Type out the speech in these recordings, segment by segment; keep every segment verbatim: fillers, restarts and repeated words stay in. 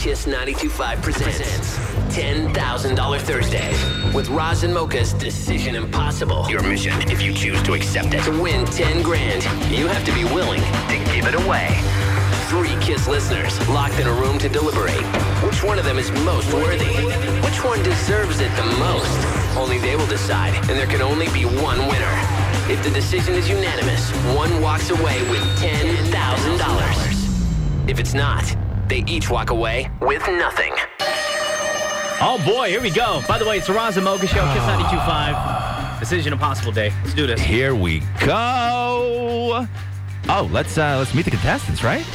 Kiss ninety-two point five presents ten thousand dollars Thursdays with Roz and Mocha's Decision Impossible. Your mission, if you choose to accept it, to win ten grand, you have to be willing to give it away. Three Kiss listeners locked in a room to deliberate. Which one of them is most worthy? Which one deserves it the most? Only they will decide, and there can only be one winner. If the decision is unanimous, one walks away with ten thousand dollars. If it's not, they each walk away with nothing. Oh, boy, here we go. By the way, it's the Roz and Mocha Show, Kiss ninety-two point five. Decision Impossible Day. Let's do this. Here we go. Oh, let's uh, let's meet the contestants, right?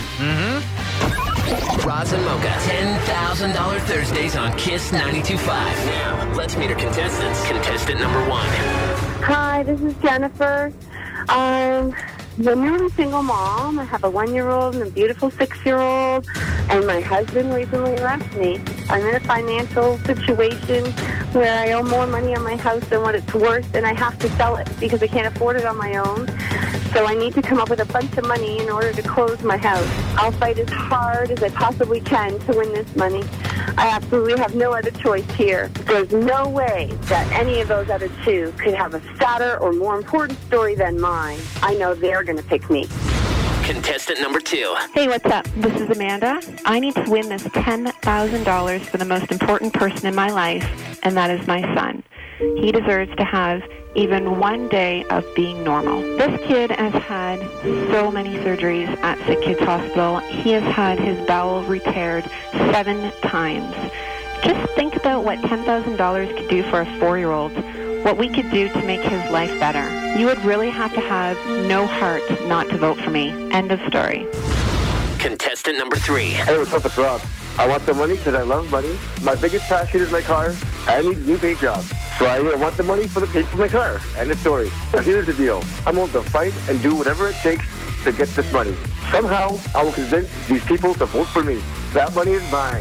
Mm-hmm. Roz and Mocha, ten thousand dollars Thursdays on Kiss ninety-two point five. Now, let's meet our contestants. Contestant number one. Hi, this is Jennifer. Um, I'm a newly single mom. I have a one-year-old and a beautiful six-year-old, and my husband recently left me. I'm in a financial situation where I owe more money on my house than what it's worth, and I have to sell it because I can't afford it on my own. So I need to come up with a bunch of money in order to close my house. I'll fight as hard as I possibly can to win this money. I absolutely have no other choice here. There's no way that any of those other two could have a sadder or more important story than mine. I know they're going to pick me. Contestant number two. Hey, what's up? This is Amanda. I need to win this ten thousand dollars for the most important person in my life, and that is my son. He deserves to have even one day of being normal. This kid has had so many surgeries at Sick Kids Hospital. He has had his bowel repaired seven times. Just think about what ten thousand dollars could do for a four-year-old, what we could do to make his life better. You would really have to have no heart not to vote for me. End of story. Contestant number three. Hey, what's up? It's Rob. I want the money because I love money. My biggest passion is my car. I need a new paint job. So I want the money for the paint for my car. End of story. Now here's the deal. I'm willing to fight and do whatever it takes to get this money. Somehow, I will convince these people to vote for me. That money is mine.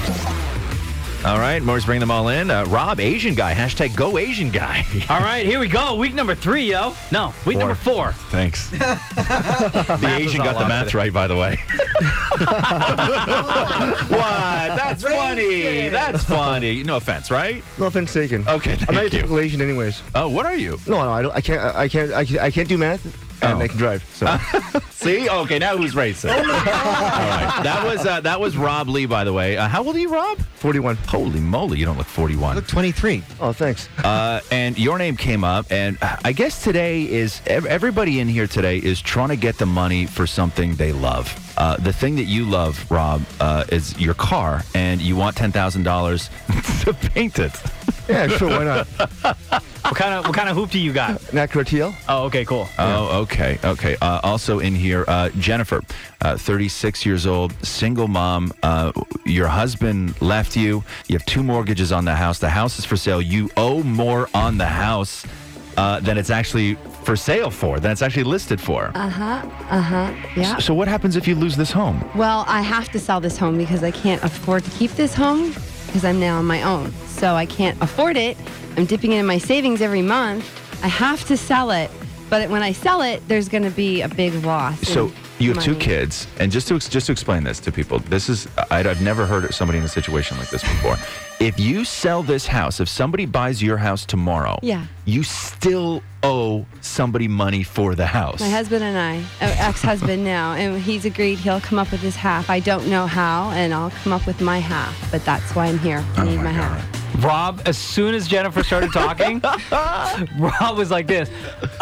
All right, Morris, bring them all in. Uh, Rob, Asian guy. Hashtag go Asian guy. All right, here we go. Week number three, yo. No, week Four. number four. Thanks. The Asian got the math right, by the way. What? That's funny. That's funny. No offense, right? No offense taken. Okay, thank I'm not a you. typical Asian anyways. Oh, what are you? No, no, I don't. I can't. I can't. I can't, I can't do math, and Oh. I can drive. So. See? Okay, now who's racist? All right. That was uh, that was Rob Lee, by the way. Uh, how old are you, Rob? forty-one. Holy moly, you don't look forty-one. Look, twenty-three. Oh, thanks. Uh, and your name came up, and I guess today is ev- everybody in here today is trying to get the money for something they love. Uh, the thing that you love, Rob, uh, is your car, and you want ten thousand dollars to paint it. Yeah, sure. Why not? What kind of what kind of hoop do you got? An Acura T L. Oh, okay, cool. Oh, okay, okay. Uh, also in here, uh, Jennifer, uh, thirty-six years old, single mom. Uh, your husband left you. You have two mortgages on the house. The house is for sale. You owe more on the house uh, than it's actually for sale for, than it's actually listed for. Uh-huh, uh-huh, yeah. So what happens if you lose this home? Well, I have to sell this home because I can't afford to keep this home because I'm now on my own. So I can't afford it. I'm dipping into my savings every month. I have to sell it. But when I sell it, there's going to be a big loss. So in you have two money. kids, and just to ex- just to explain this to people, this is I, I've never heard of somebody in a situation like this before. If you sell this house, if somebody buys your house tomorrow, Yeah. you still owe somebody money for the house. My husband and I, uh, ex-husband now, and he's agreed he'll come up with his half. I don't know how, and I'll come up with my half. But that's why I'm here. I Oh need my my God. half. Rob, as soon as Jennifer started talking, Rob was like this.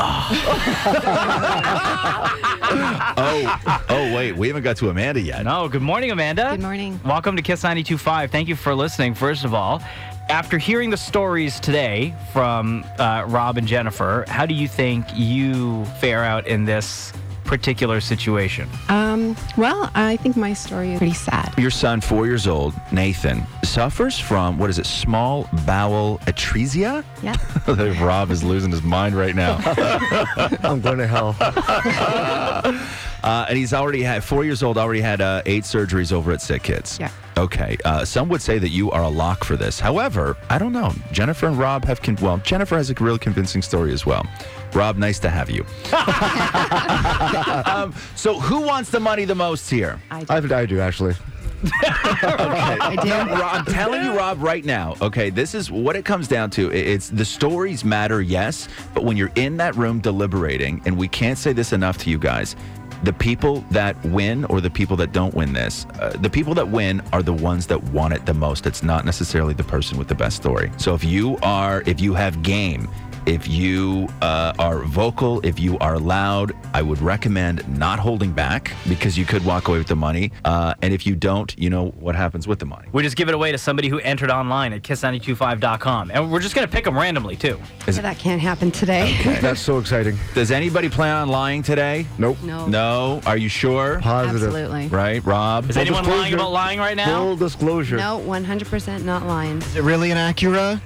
oh, oh wait, we haven't got to Amanda yet. No, good morning, Amanda. Good morning. Welcome to Kiss ninety-two point five. Thank you for listening, first of all. After hearing the stories today from uh, Rob and Jennifer, how do you think you fare out in this particular situation? Um, well, I think my story is pretty sad. Your son, four years old, Nathan, suffers from, what is it, small bowel atresia? Yeah. Rob is losing his mind right now. I'm going to hell. Uh, and he's already had, four years old, already had uh, eight surgeries over at Sick Kids. Yeah. Okay. Uh, some would say that you are a lock for this. However, I don't know. Jennifer and Rob have, con- well, Jennifer has a real convincing story as well. Rob, nice to have you. um, so who wants the money the most here? I I, I do, actually. I do. Rob, I'm telling you, Rob, right now, okay, this is what it comes down to. I- It's the stories matter, yes, but when you're in that room deliberating, and we can't say this enough to you guys, the people that win or the people that don't win this, uh, the people that win are the ones that want it the most. It's not necessarily the person with the best story. So if you are, if you have game, if you uh, are vocal, if you are loud, I would recommend not holding back because you could walk away with the money. Uh, and if you don't, you know what happens with the money. We just give it away to somebody who entered online at kiss nine two five dot com. And we're just going to pick them randomly, too. So that can't happen today. That's so exciting. Does anybody plan on lying today? Nope. No. No? Are you sure? Positive. Absolutely. Right, Rob? Is anyone lying disclosure. about lying right now? Full disclosure. No, one hundred percent not lying. Is it really an Acura?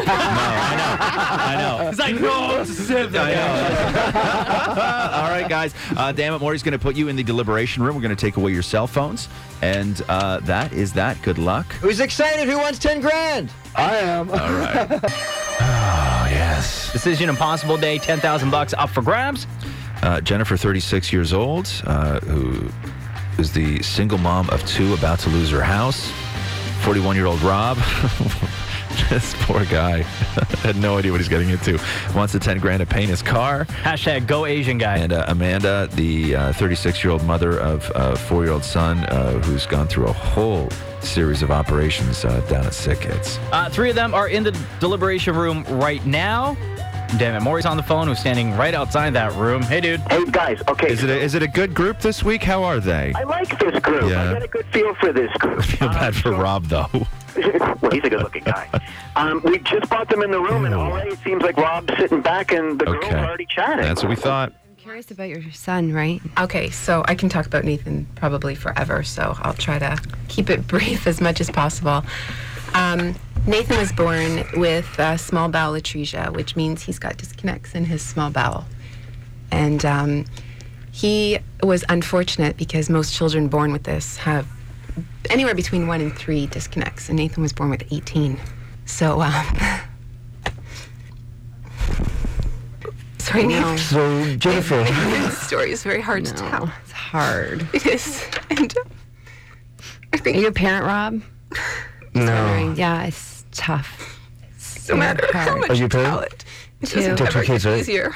I know. It's like, no, it's a Civic. I know. All right, guys. Uh, damn it, Maury's going to put you in the deliberation room. We're going to take away your cell phones. And uh, that is that. Good luck. Who's excited? Who wants ten grand? I am. All right. Oh, yes. Decision Impossible Day, ten thousand bucks up for grabs. Uh, Jennifer, thirty-six years old, uh, who is the single mom of two, about to lose her house. forty-one-year-old Rob. This poor guy had no idea what he's getting into. Wants the ten grand to paint his car. Hashtag Go Asian Guy. And uh, Amanda, the uh, thirty-six-year-old mother of a four-year-old son uh, who's gone through a whole series of operations uh, down at Sick Kids. Uh, three of them are in the deliberation room right now. Damn it, Maury's on the phone, who's standing right outside that room. Hey, dude. Hey, guys, okay. Is it a, is it a good group this week? How are they? I like this group. Yeah. I got a good feel for this group. I feel bad for Rob, though. Well, he's a good-looking guy. Um, we just brought them in the room, and already it seems like Rob's sitting back, and the girls Okay. are already chatting. That's what we thought. I'm curious about your son, right? Okay, so I can talk about Nathan probably forever, so I'll try to keep it brief as much as possible. Um, Nathan was born with uh, small bowel atresia, which means he's got disconnects in his small bowel. And um, he was unfortunate because most children born with this have anywhere between one and three disconnects, and Nathan was born with eighteen. So, um, sorry, Nathan. So, Jennifer. Nathan's story is very hard to tell. No, it's hard. It is. And uh, I Are think you a parent, Rob? No. Yeah, it's tough. no matter how hard. much Are you you a tell parent? it, it Two. doesn't Two ever kids, get right? easier.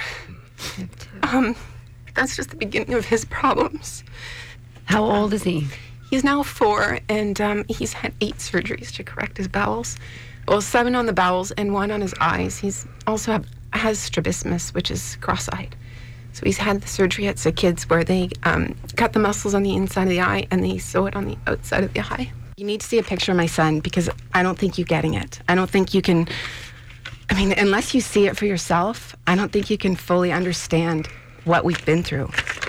Um, that's just the beginning of his problems. How old is he? He's now four, and um, he's had eight surgeries to correct his bowels. Well, seven on the bowels and one on his eyes. He's also have, has strabismus, which is cross-eyed. So he's had the surgery at Sick Kids where they um, cut the muscles on the inside of the eye and they sew it on the outside of the eye. You need to see a picture of my son because I don't think you're getting it. I don't think you can, I mean, unless you see it for yourself, I don't think you can fully understand what we've been through.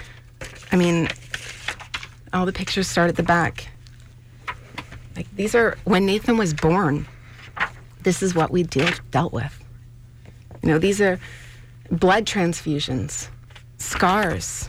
I mean, all the pictures start at the back. Like, these are, when Nathan was born, this is what we deal, dealt with. You know, these are blood transfusions, scars,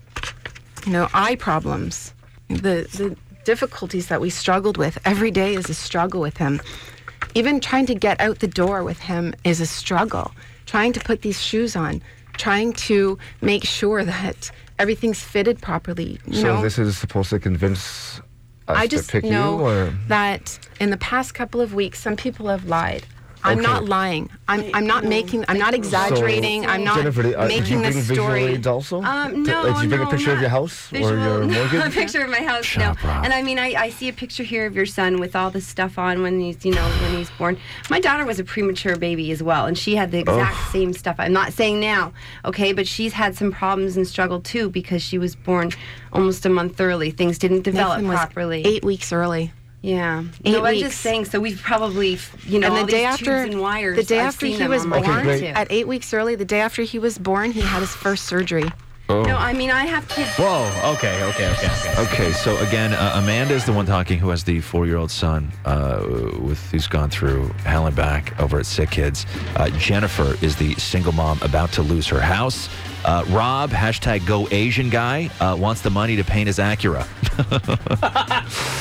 you know, eye problems. The, the difficulties that we struggled with every day is a struggle with him. Even trying to get out the door with him is a struggle. Trying to put these shoes on, trying to make sure that everything's fitted properly. You So know? this is supposed to convince us I to just pick know you, or that in the past couple of weeks, some people have lied. I'm Okay. not lying. I'm, I'm not making, I'm not exaggerating. I'm not Jennifer, uh, did you making bring this visual story. aids also? Um, To- no, uh, Did you bring no, a picture of not your house or visual- your a mortgage? picture of my house, Shut no. up, Rob. And I mean, I, I see a picture here of your son with all the stuff on when he's, you know, when he's born. My daughter was a premature baby as well, and she had the exact Oh. same stuff. I'm not saying now, okay, but she's had some problems and struggle too because she was born almost a month early. Things didn't develop Nathan was properly. eight weeks early. Yeah. Eight no, I'm weeks. just saying. So we've probably, you know, and all the day these after, tubes and wires. the day I've after seen he them was on my born, great. too. at eight weeks early, the day after he was born, he had his first surgery. Oh. No, I mean, I have kids. Whoa, okay, okay, okay, okay. Okay, so again, uh, Amanda is the one talking who has the four-year-old son uh, with who's gone through hell and back over at Sick Kids. Uh, Jennifer is the single mom about to lose her house. Uh, Rob, hashtag Go Asian Guy, uh, wants the money to paint his Acura.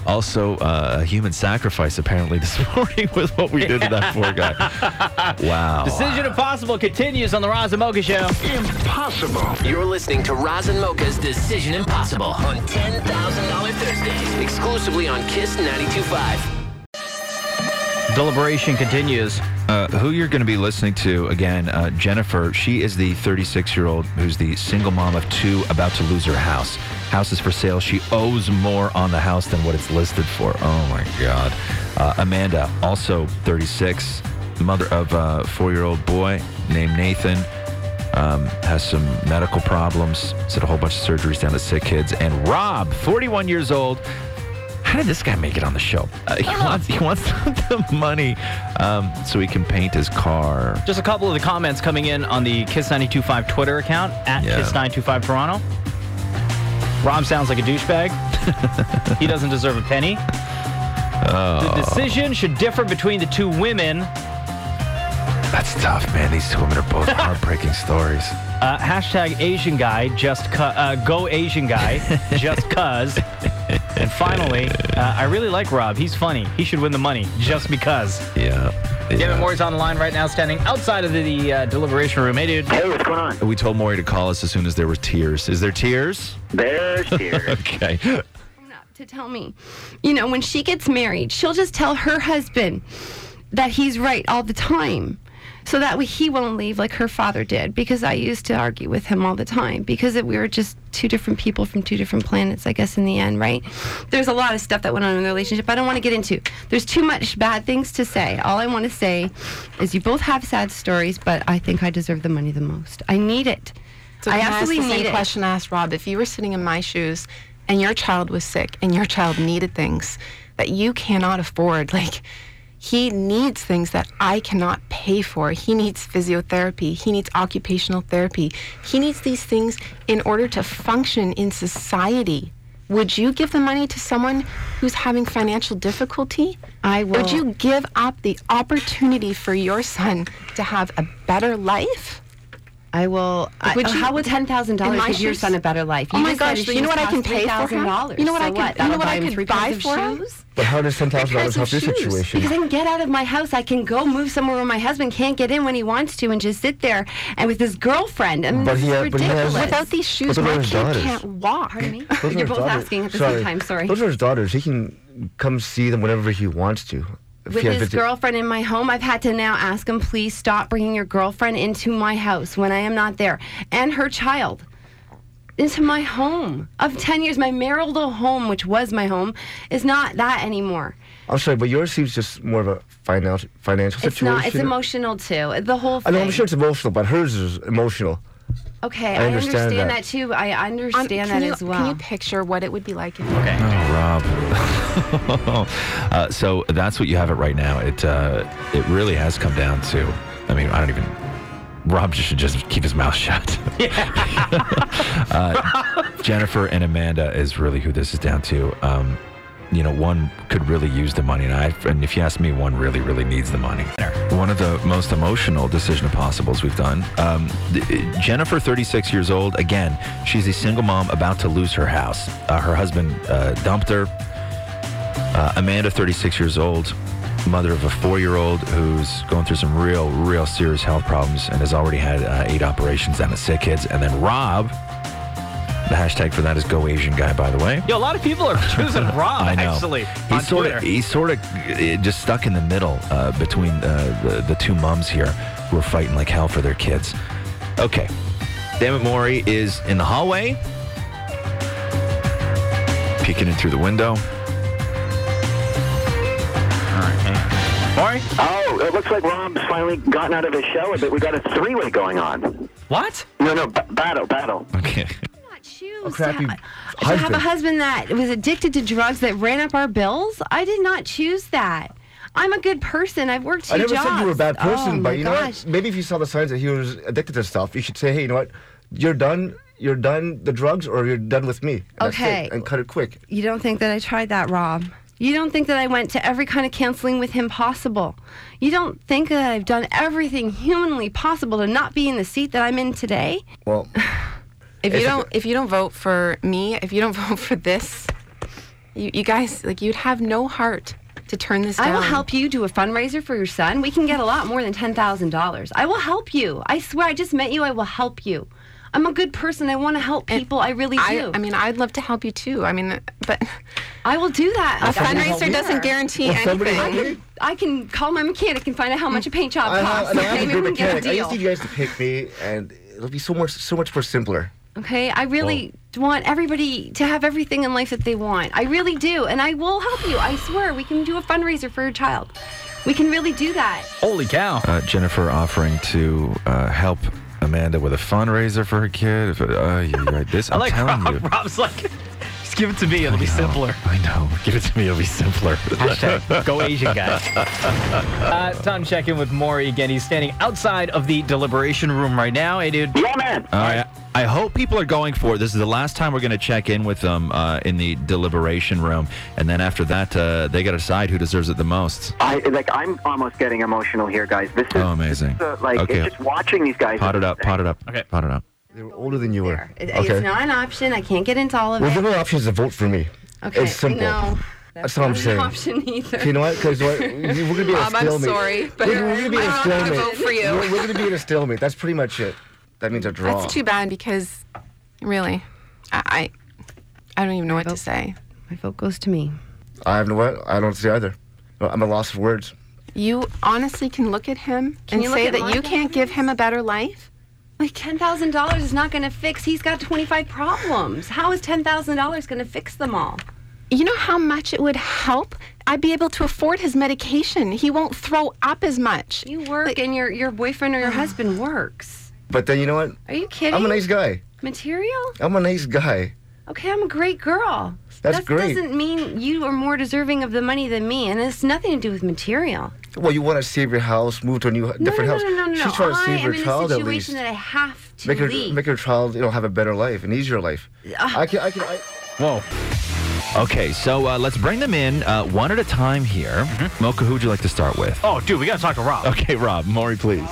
Also, uh, a human sacrifice apparently this morning with what we did to that poor guy. Wow. Decision Impossible continues on the Roz and Mocha Show. Impossible. You're listening to Roz and Mocha's Decision Impossible on ten thousand dollars Thursdays, exclusively on Kiss ninety-two point five. Deliberation continues. Uh, who you're going to be listening to again, uh, Jennifer. She is the thirty-six-year-old who's the single mom of two, about to lose her house. House is for sale. She owes more on the house than what it's listed for. Oh my God. Uh, Amanda, also thirty-six, mother of a four-year-old boy named Nathan. Um, has some medical problems. Has had a whole bunch of surgeries down to sick kids. And Rob, forty-one years old. How did this guy make it on the show? Uh, he wants he wants the money um, so he can paint his car. Just a couple of the comments coming in on the Kiss ninety-two point five Twitter account, at Yeah. Kiss nine two five Toronto. Rob sounds like a douchebag. He doesn't deserve a penny. The decision should differ between the two women. That's tough, man. These two women are both heartbreaking stories. Uh, hashtag Asian guy, just cu- uh, go Asian guy, just cuz. And finally, uh, I really like Rob. He's funny. He should win the money just because. Yeah. Gavin yeah. Moore's on the line right now, standing outside of the, the uh, deliberation room. Hey, dude. Hey, what's going on? We told Maury to call us as soon as there were tears. Is there tears? There's tears. Okay. To tell me, you know, when she gets married, she'll just tell her husband that he's right all the time. So that way he won't leave like her father did, because I used to argue with him all the time because it, we were just two different people from two different planets, I guess, in the end, right? There's a lot of stuff that went on in the relationship I don't want to get into. There's too much bad things to say. All I want to say is you both have sad stories, but I think I deserve the money the most. I need it. So I can I ask absolutely the need same it. question I asked Rob. If you were sitting in my shoes and your child was sick and your child needed things that you cannot afford, like he needs things that I cannot pay for. He needs physiotherapy. He needs occupational therapy. He needs these things in order to function in society. Would you give the money to someone who's having financial difficulty? I will. Would you give up the opportunity for your son to have a better life? I will. I, Would you- how would ten thousand in dollars my give your shoes? son a better life? Oh You my just said gosh, his you know shoes what I cost can pay for him? three thousand dollars. You know what so I can- what? you know That'll what buy I him could three buy pairs of for him? shoes? But how does ten thousand dollars help your Pairs of shoes. situation? Because I can get out of my house. I can go move somewhere where my husband can't get in when he wants to and just sit there and with his girlfriend. I mean, But this he is ha- but he has- ridiculous. Without these shoes, But those are my his kid daughters. can't walk. Pardon me? Those are You're his both daughters. asking at the Sorry. same time. Sorry. Those are his daughters. He can come see them whenever he wants to. If With he has his to- girlfriend in my home, I've had to now ask him, please stop bringing your girlfriend into my house when I am not there, and her child into my home of ten years. My marital home, which was my home, is not that anymore. I'm sorry, but yours seems just more of a financial financial It's situation. not. It's emotional too. The whole I thing. know, I'm sure it's emotional, but hers is emotional. Okay, I I understand understand, that. that. too. I Um, understand can that you, as well. Can you picture what it would be like if Okay. Oh, Rob. uh, so that's what you have it right now. It uh, it really has come down to. I mean, I don't even. Rob just should just keep his mouth shut. uh, Jennifer and Amanda is really who this is down to. Um, you know, one could really use the money, and I. And if you ask me, one really, really needs the money. One of the most emotional decision impossibles we've done. Um, th- Jennifer, thirty-six years old. Again, she's a single mom about to lose her house. Uh, her husband uh, dumped her. Uh, Amanda, thirty-six years old, mother of a four-year-old who's going through some real, real serious health problems and has already had uh, eight operations down at Sick Kids. And then Rob, the hashtag for that is Go Asian Guy, by the way. Yo, a lot of people are choosing Rob, I know. actually, on He's sort Twitter. of he's sort of uh, just stuck in the middle uh, between uh, the, the two mums here who are fighting like hell for their kids. Okay. Dammit Maury is in the hallway, peeking in through the window. Maury? Oh, it looks like Rob's finally gotten out of his show, but we got a three-way going on. What? No, no, b- battle, battle. Okay. not choose A crappy to, ha- to have husband. a husband that was addicted to drugs that ran up our bills. I did not choose that. I'm a good person. I've worked two I never jobs. said you were a bad person, oh, but my you know gosh. what? Maybe if you saw the signs that he was addicted to stuff, you should say, hey, you know what? You're done. You're done the drugs, or you're done with me. And that's Okay. it, and cut it quick. You don't think that I tried that, Rob? You don't think that I went to every kind of counseling with him possible? You don't think that I've done everything humanly possible to not be in the seat that I'm in today? Well, If you It's a- don't, if you don't vote for me, if you don't vote for this, You, you guys, like, you'd have no heart to turn this down. I will help you do a fundraiser for your son. We can get a lot more than ten thousand dollars. I will help you. I swear, I just met you. I will help you. I'm a good person. I want to help people. And I really do. I, I mean, I'd love to help you too. I mean, but I will do that. A fundraiser doesn't guarantee anything. I can, I can call my mechanic and find out how much a paint job I costs. have, and I have Okay, a maybe good we can get a mechanic. I deal. just need you guys to pick me, and it'll be so much, so much more simpler. Okay, I really want everybody to have everything in life that they want. I really do, and I will help you. I swear, we can do a fundraiser for your child. We can really do that. Holy cow. Uh, Jennifer offering to uh, help Amanda with a fundraiser for her kid. Uh, yeah, right. This, I I'm like telling Rob. you. Rob's like, just give it to me. It'll I be know, simpler. I know. Give it to me. It'll be simpler. Hashtag go Asian guy. Uh, time to check in with Maury again. He's standing outside of the deliberation room right now. Hey, dude. Yeah, man. All right. I hope people are going for it. This is the last time we're going to check in with them uh, in the deliberation room, and then after that, uh, they got to decide who deserves it the most. I like. I'm almost getting emotional here, guys. This is Oh, amazing. This is, uh, like Okay. it's just watching these guys. Pot it up. Pot it up. Okay. Pot it up. They were older than you were. It- Okay. It's not an option. I can't get into all of Well, it. the only option is to vote for me. Okay. It's simple. No. That's what I'm not an saying. option either. Okay, you know what? Because we're going to be in a Rob, I'm stalemate. sorry, but we're, we're going to be in a I'm not gonna stalemate. vote for you. We're, we're going to be in a stalemate. That's pretty much it. That means a draw. That's too bad because, really, I, I, I don't even know what to say. My vote goes to me. I have no what? I don't see either. I'm a loss of words. You honestly can look at him Can and you look say at that my you can't give him a better life? Like ten thousand dollars is not going to fix. He's got twenty-five problems. How is ten thousand dollars going to fix them all? You know how much it would help? I'd be able to afford his medication. He won't throw up as much. You work and your your boyfriend or your husband works. But then you know what? Are you kidding? I'm a nice guy. Material? I'm a nice guy. Okay, I'm a great girl. That's that great. doesn't mean you are more deserving of the money than me, and it's nothing to do with material. Well, you want to save your house, move to a new, No, different no, house. no, no, no, no. She's trying to I save am her in child a at situation least. that I have to Make her, leave. make her child, you know, have a better life, an easier life. Uh, I can, I can. I, Whoa. Okay, so uh, let's bring them in uh, one at a time here. Mm-hmm. Mocha, who would you like to start with? Oh, dude, we got to talk to Rob. Okay, Rob. Maury, please.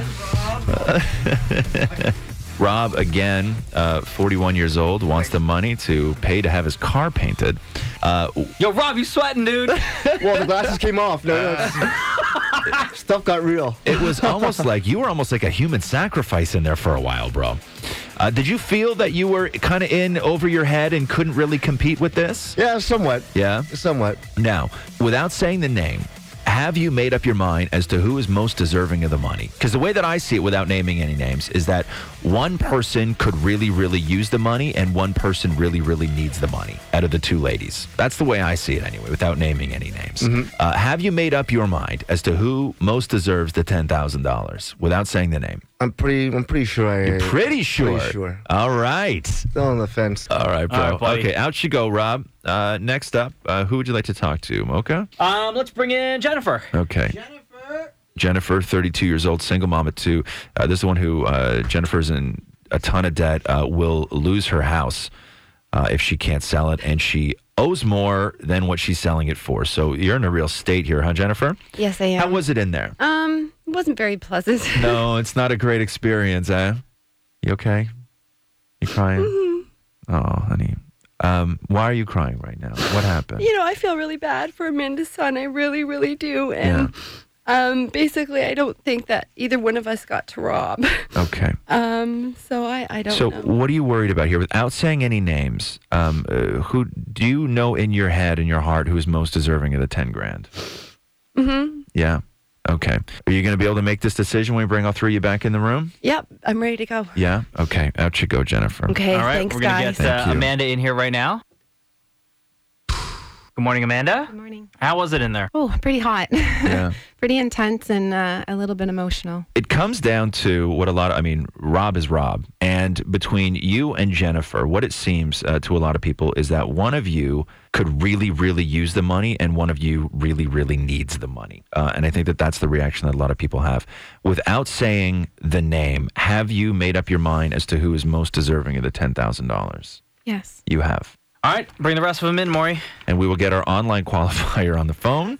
Rob, again, uh, forty-one years old, wants the money to pay to have his car painted. Uh, Yo, Rob, you sweating, dude? well, the glasses came off. No, no. it's- Stuff got real. it was almost like you were almost like a human sacrifice in there for a while, bro. Uh, did you feel that you were kind of in over your head and couldn't really compete with this? Yeah, somewhat. Yeah? Somewhat. Now, without saying the name, have you made up your mind as to who is most deserving of the money? Because the way that I see it, without naming any names, is that one person could really, really use the money and one person really, really needs the money out of the two ladies. That's the way I see it anyway, without naming any names. Mm-hmm. Uh, have you made up your mind as to who most deserves the ten thousand dollars without saying the name? I'm pretty. I'm pretty sure I. You're pretty sure. Pretty sure. All right. Still on the fence. All right, bro. All right, buddy. Okay, out you go, Rob. Uh, next up, uh, who would you like to talk to, Mocha? Um, let's bring in Jennifer. Okay. Jennifer. Jennifer, thirty-two years old, single mom of two. Uh, this is the one who, uh, Jennifer's in a ton of debt, uh, will lose her house uh, if she can't sell it, and she owes more than what she's selling it for. So you're in a real state here, huh, Jennifer? Yes, I am. How was it in there? Um, it wasn't very pleasant. No, it's not a great experience, eh? You okay? You crying? Mm-hmm. Oh, honey. Um, why are you crying right now? What happened? You know, I feel really bad for Amanda's son. I really, really do. And um, basically, I don't think that either one of us got to rob. Okay. Um, so I, I don't So know. what are you worried about here? Without saying any names, um, uh, who do you know in your head, in your heart, who is most deserving of the ten grand? Mm-hmm. Yeah. Okay. Are you going to be able to make this decision when we bring all three of you back in the room? Yep, I'm ready to go. Yeah. Okay. Out you go, Jennifer. Okay, All right, thanks, we're gonna guys. get uh, Thank you. Amanda in here right now. Good morning, Amanda. Good morning. How was it in there? Oh, pretty hot. Yeah. Pretty intense and uh, a little bit emotional. It comes down to what a lot of, I mean, Rob is Rob. And between you and Jennifer, what it seems uh, to a lot of people is that one of you could really, really use the money and one of you really, really needs the money. Uh, and I think that that's the reaction that a lot of people have. Without saying the name, have you made up your mind as to who is most deserving of the ten thousand dollars? Yes. You have. All right, bring the rest of them in, Maury. And we will get our online qualifier on the phone.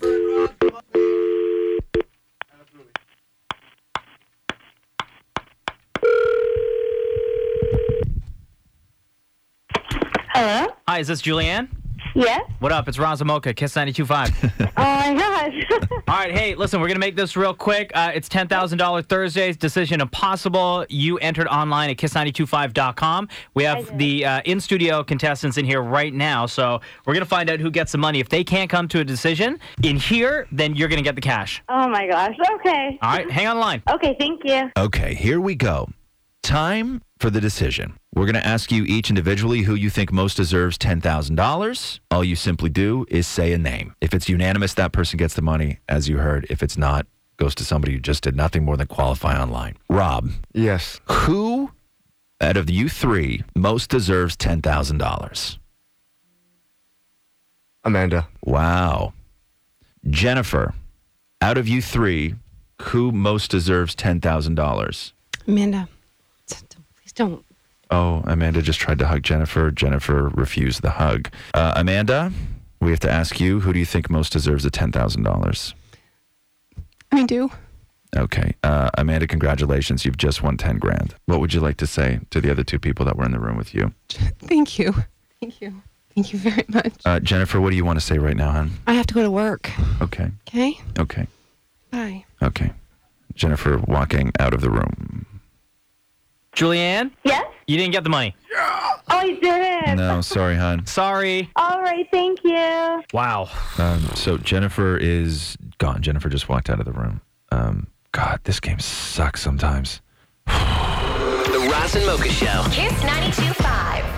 Hello? Hi, is this Julianne? Yes? What up? It's Roz and Mocha, Kiss ninety-two point five. Oh, my gosh. All right, hey, listen, we're going to make this real quick. Uh, it's ten thousand dollars Thursdays, Decision Impossible. You entered online at kiss nine two five dot com. We have the uh, in-studio contestants in here right now, so we're going to find out who gets the money. If they can't come to a decision in here, then you're going to get the cash. Oh, my gosh. Okay. All right, hang on the line. Okay, thank you. Okay, here we go. Time for the decision. We're going to ask you each individually who you think most deserves ten thousand dollars. All you simply do is say a name. If it's unanimous, that person gets the money, as you heard. If it's not, goes to somebody who just did nothing more than qualify online. Rob. Yes. Who out of you three most deserves ten thousand dollars? Amanda. Wow. Jennifer, out of you three, who most deserves ten thousand dollars? Amanda, please don't. Oh, Amanda just tried to hug Jennifer. Jennifer refused the hug. Uh, Amanda, we have to ask you, who do you think most deserves the ten thousand dollars? I do. Okay. Uh, Amanda, congratulations. You've just won ten grand. What would you like to say to the other two people that were in the room with you? Thank you. Thank you. Thank you very much. Uh, Jennifer, what do you want to say right now, hon? I have to go to work. Okay. Okay? Okay. Bye. Okay. Jennifer walking out of the room. Julianne? Yes? You didn't get the money. Oh, I didn't. No, sorry, hon. Sorry. All right, thank you. Wow. Um, so Jennifer is gone. Jennifer just walked out of the room. Um, God, this game sucks sometimes. The Roz and Mocha Show. Kiss ninety-two point five.